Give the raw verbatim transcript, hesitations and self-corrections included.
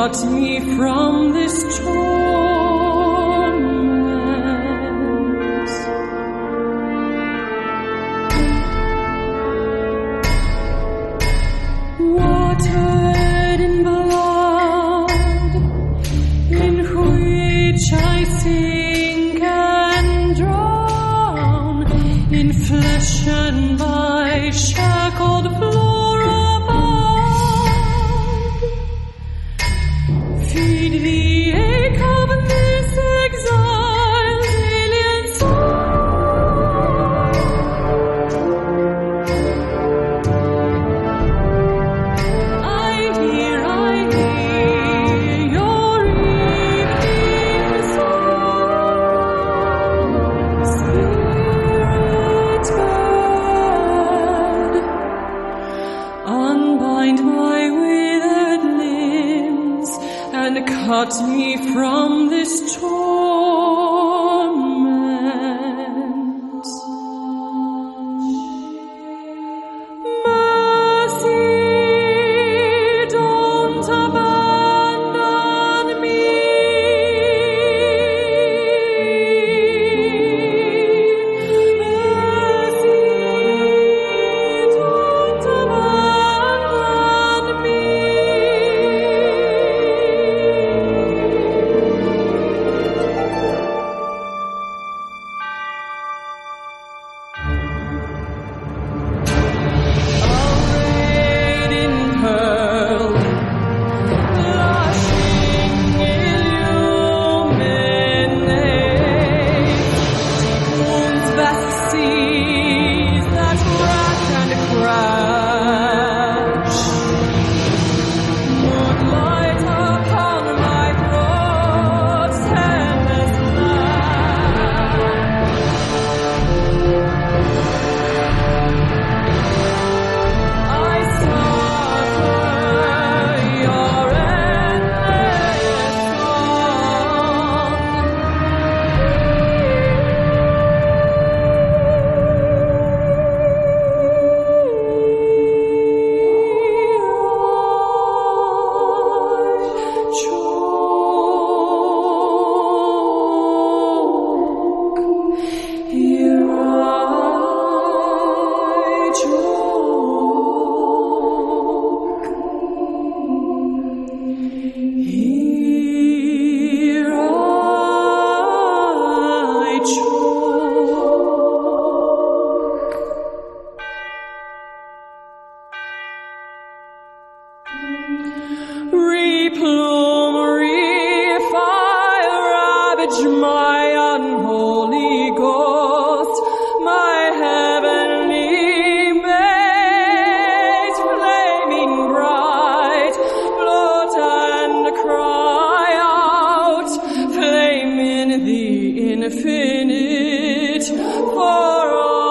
cut me from this torment. Watered in blood, in which I sink and drown, in flesh and by shackled floor above. Feed the ache of this exile's alien soul. I hear, I hear your evening song, spirit bird. Unbind my withered limbs and cut me from this torment. Mercy, don't abandon me. Mercy, don't abandon me. Arrayed in pearl, blushing illuminate, deep wounds vast seas that rack and crash. Moonlight upon my throat's endless lash. I suffer your endless song. Here I choke. Here I choke. Replume, refire, ravage my unholy ghost, my heavenly mate, flaming bright, float and cry out, flame in the infinite, for all